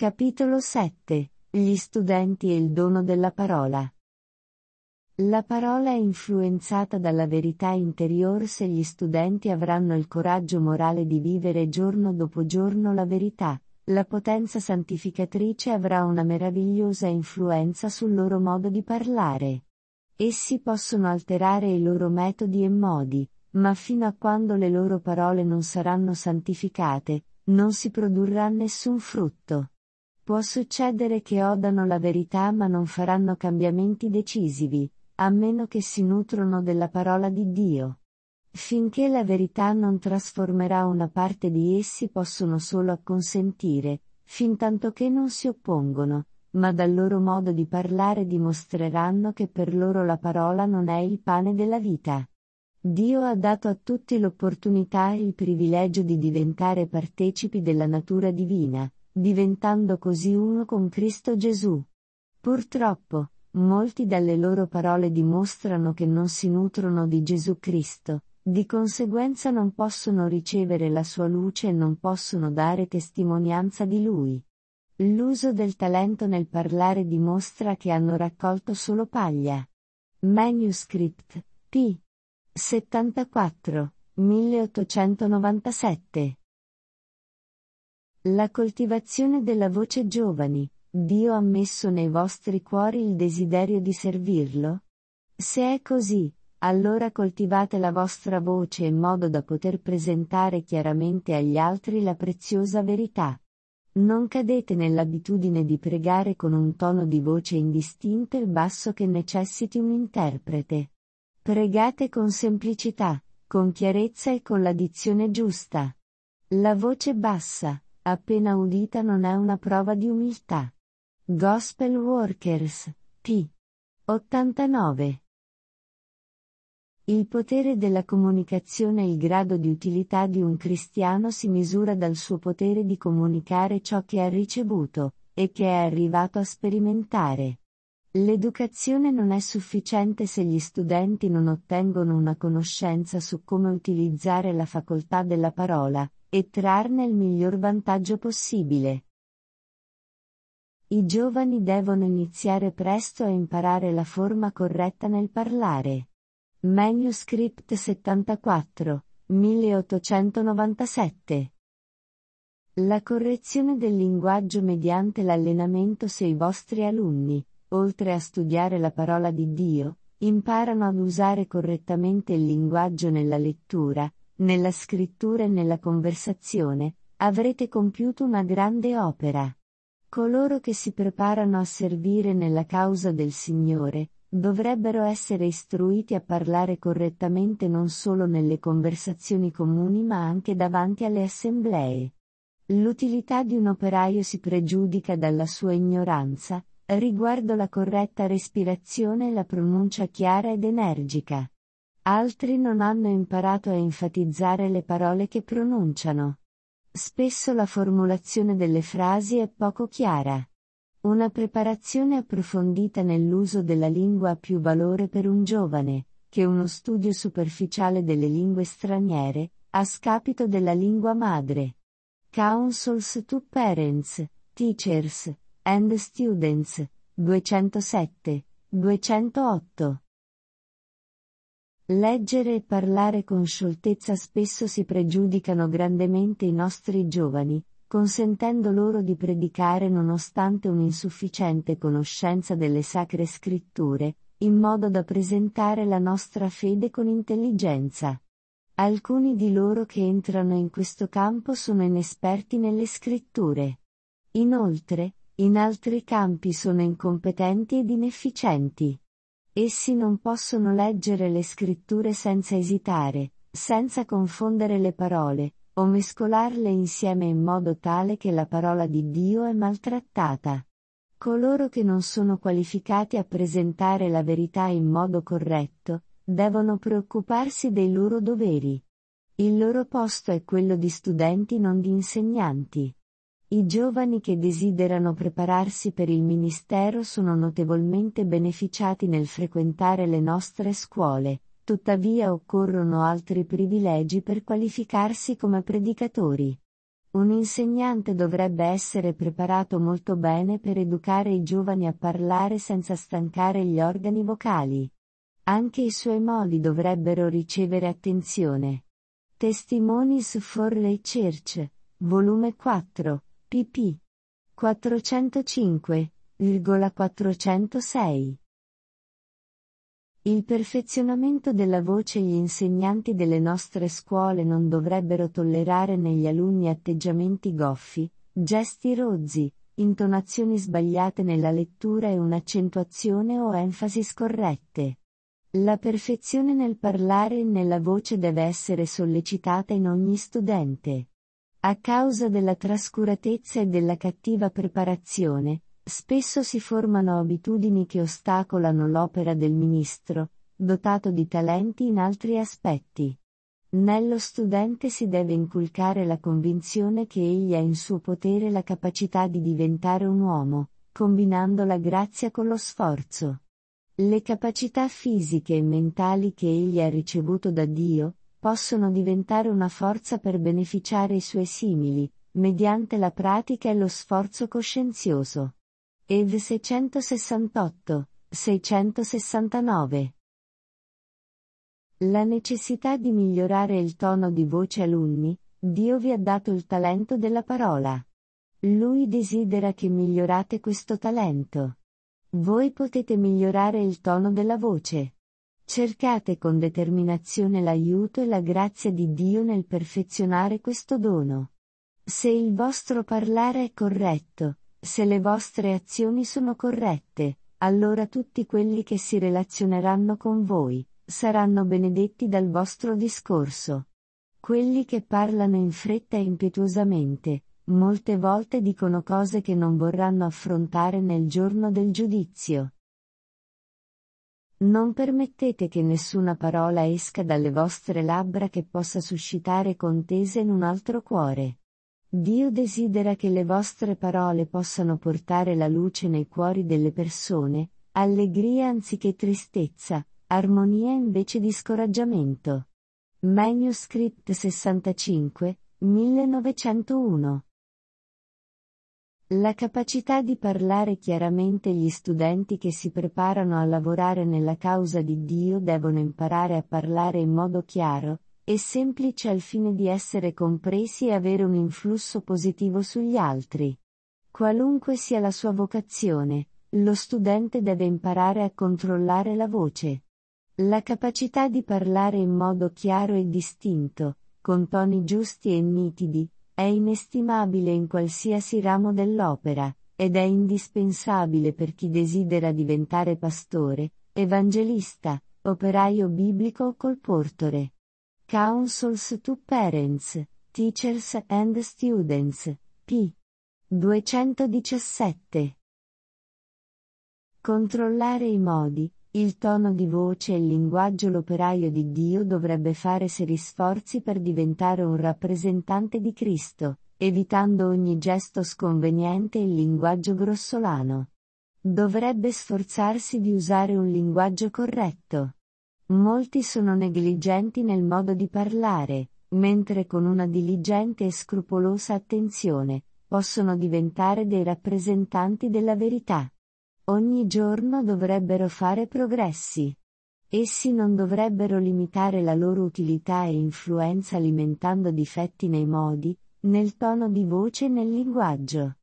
Capitolo 7. Gli studenti e il dono della parola. La parola è influenzata dalla verità interior se gli studenti avranno il coraggio morale di vivere giorno dopo giorno la verità. La potenza santificatrice avrà una meravigliosa influenza sul loro modo di parlare. Essi possono alterare i loro metodi e modi, ma fino a quando le loro parole non saranno santificate, non si produrrà nessun frutto. Può succedere che odano la verità ma non faranno cambiamenti decisivi, a meno che si nutrono della parola di Dio. Finché la verità non trasformerà una parte di essi possono solo acconsentire, fintanto che non si oppongono, ma dal loro modo di parlare dimostreranno che per loro la parola non è il pane della vita. Dio ha dato a tutti l'opportunità e il privilegio di diventare partecipi della natura divina, diventando così uno con Cristo Gesù. Purtroppo, molti dalle loro parole dimostrano che non si nutrono di Gesù Cristo, di conseguenza non possono ricevere la sua luce e non possono dare testimonianza di Lui. L'uso del talento nel parlare dimostra che hanno raccolto solo paglia. Manuscript, p. 74, 1897. La coltivazione della voce giovani. Dio ha messo nei vostri cuori il desiderio di servirlo? Se è così, allora coltivate la vostra voce in modo da poter presentare chiaramente agli altri la preziosa verità. Non cadete nell'abitudine di pregare con un tono di voce indistinto e basso che necessiti un interprete. Pregate con semplicità, con chiarezza e con la dizione giusta. La voce bassa, appena udita, non è una prova di umiltà. Gospel Workers, p. 89. Il potere della comunicazione e il grado di utilità di un cristiano si misura dal suo potere di comunicare ciò che ha ricevuto, e che è arrivato a sperimentare. L'educazione non è sufficiente se gli studenti non ottengono una conoscenza su come utilizzare la facoltà della parola, e trarne il miglior vantaggio possibile. I giovani devono iniziare presto a imparare la forma corretta nel parlare. Manuscript 74, 1897. La correzione del linguaggio mediante l'allenamento. Se i vostri alunni, oltre a studiare la parola di Dio, imparano ad usare correttamente il linguaggio nella lettura, nella scrittura e nella conversazione, avrete compiuto una grande opera. Coloro che si preparano a servire nella causa del Signore, dovrebbero essere istruiti a parlare correttamente non solo nelle conversazioni comuni ma anche davanti alle assemblee. L'utilità di un operaio si pregiudica dalla sua ignoranza, riguardo la corretta respirazione e la pronuncia chiara ed energica. Altri non hanno imparato a enfatizzare le parole che pronunciano. Spesso la formulazione delle frasi è poco chiara. Una preparazione approfondita nell'uso della lingua ha più valore per un giovane, che uno studio superficiale delle lingue straniere, a scapito della lingua madre. Counsels to Parents, Teachers, and Students, 207, 208. Leggere e parlare con scioltezza. Spesso si pregiudicano grandemente i nostri giovani, consentendo loro di predicare nonostante un'insufficiente conoscenza delle sacre scritture, in modo da presentare la nostra fede con intelligenza. Alcuni di loro che entrano in questo campo sono inesperti nelle scritture. Inoltre, in altri campi sono incompetenti ed inefficienti. Essi non possono leggere le scritture senza esitare, senza confondere le parole, o mescolarle insieme in modo tale che la parola di Dio è maltrattata. Coloro che non sono qualificati a presentare la verità in modo corretto, devono preoccuparsi dei loro doveri. Il loro posto è quello di studenti, non di insegnanti. I giovani che desiderano prepararsi per il ministero sono notevolmente beneficiati nel frequentare le nostre scuole, tuttavia occorrono altri privilegi per qualificarsi come predicatori. Un insegnante dovrebbe essere preparato molto bene per educare i giovani a parlare senza stancare gli organi vocali. Anche i suoi modi dovrebbero ricevere attenzione. Testimonies for the Church, volume 4, pp. 405,406. Il perfezionamento della voce. Gli insegnanti delle nostre scuole non dovrebbero tollerare negli alunni atteggiamenti goffi, gesti rozzi, intonazioni sbagliate nella lettura e un'accentuazione o enfasi scorrette. La perfezione nel parlare e nella voce deve essere sollecitata in ogni studente. A causa della trascuratezza e della cattiva preparazione, spesso si formano abitudini che ostacolano l'opera del ministro, dotato di talenti in altri aspetti. Nello studente si deve inculcare la convinzione che egli ha in suo potere la capacità di diventare un uomo, combinando la grazia con lo sforzo. Le capacità fisiche e mentali che egli ha ricevuto da Dio, possono diventare una forza per beneficiare i suoi simili, mediante la pratica e lo sforzo coscienzioso. Ed 668, 669. La necessità di migliorare il tono di voce. Alunni, Dio vi ha dato il talento della parola. Lui desidera che migliorate questo talento. Voi potete migliorare il tono della voce. Cercate con determinazione l'aiuto e la grazia di Dio nel perfezionare questo dono. Se il vostro parlare è corretto, se le vostre azioni sono corrette, allora tutti quelli che si relazioneranno con voi saranno benedetti dal vostro discorso. Quelli che parlano in fretta e impetuosamente, molte volte dicono cose che non vorranno affrontare nel giorno del giudizio. Non permettete che nessuna parola esca dalle vostre labbra che possa suscitare contese in un altro cuore. Dio desidera che le vostre parole possano portare la luce nei cuori delle persone, allegria anziché tristezza, armonia invece di scoraggiamento. Manuscript 65, 1901. La capacità di parlare chiaramente. Gli studenti che si preparano a lavorare nella causa di Dio devono imparare a parlare in modo chiaro e semplice al fine di essere compresi e avere un influsso positivo sugli altri. Qualunque sia la sua vocazione, lo studente deve imparare a controllare la voce. La capacità di parlare in modo chiaro e distinto, con toni giusti e nitidi, è inestimabile in qualsiasi ramo dell'opera, ed è indispensabile per chi desidera diventare pastore, evangelista, operaio biblico o colportore. Counsels to Parents, Teachers and Students, p. 217. Controllare i modi, il tono di voce e il linguaggio. L'operaio di Dio dovrebbe fare seri sforzi per diventare un rappresentante di Cristo, evitando ogni gesto sconveniente e il linguaggio grossolano. Dovrebbe sforzarsi di usare un linguaggio corretto. Molti sono negligenti nel modo di parlare, mentre con una diligente e scrupolosa attenzione, possono diventare dei rappresentanti della verità. Ogni giorno dovrebbero fare progressi. Essi non dovrebbero limitare la loro utilità e influenza alimentando difetti nei modi, nel tono di voce e nel linguaggio.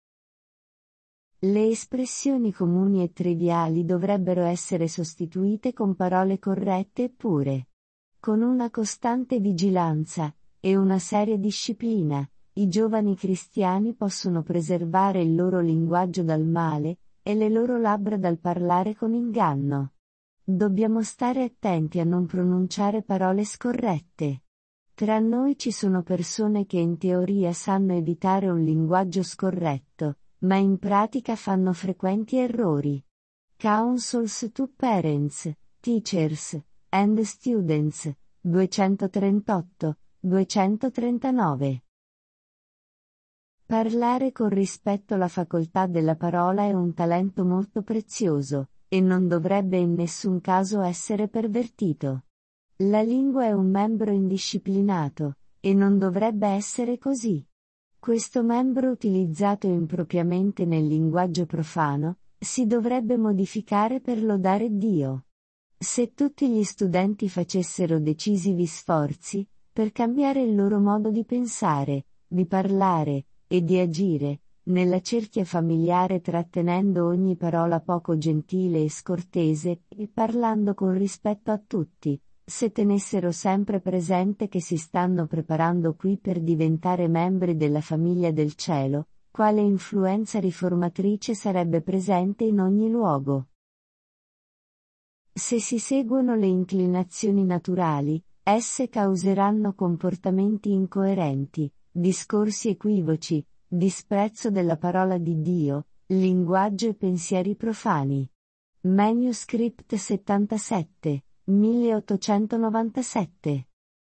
Le espressioni comuni e triviali dovrebbero essere sostituite con parole corrette e pure. Con una costante vigilanza e una seria disciplina, i giovani cristiani possono preservare il loro linguaggio dal male, e le loro labbra dal parlare con inganno. Dobbiamo stare attenti a non pronunciare parole scorrette. Tra noi ci sono persone che in teoria sanno evitare un linguaggio scorretto, ma in pratica fanno frequenti errori. Counsels to Parents, Teachers, and Students, 238, 239. Parlare con rispetto. La facoltà della parola è un talento molto prezioso, e non dovrebbe in nessun caso essere pervertito. La lingua è un membro indisciplinato, e non dovrebbe essere così. Questo membro utilizzato impropriamente nel linguaggio profano, si dovrebbe modificare per lodare Dio. Se tutti gli studenti facessero decisivi sforzi, per cambiare il loro modo di pensare, di parlare, e di agire, nella cerchia familiare trattenendo ogni parola poco gentile e scortese, e parlando con rispetto a tutti, se tenessero sempre presente che si stanno preparando qui per diventare membri della famiglia del cielo, quale influenza riformatrice sarebbe presente in ogni luogo. Se si seguono le inclinazioni naturali, esse causeranno comportamenti incoerenti, discorsi equivoci, disprezzo della parola di Dio, linguaggio e pensieri profani. Manuscript 77, 1897.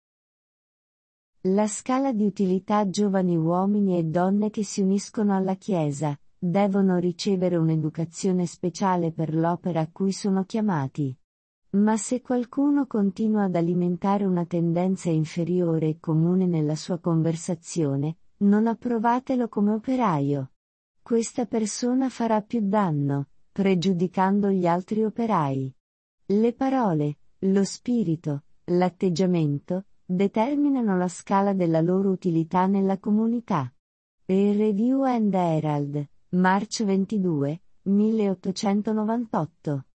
La scala di utilità. Giovani uomini e donne che si uniscono alla Chiesa, devono ricevere un'educazione speciale per l'opera a cui sono chiamati. Ma se qualcuno continua ad alimentare una tendenza inferiore e comune nella sua conversazione, non approvatelo come operaio. Questa persona farà più danno, pregiudicando gli altri operai. Le parole, lo spirito, l'atteggiamento, determinano la scala della loro utilità nella comunità. Il Review and Herald, March 22, 1898.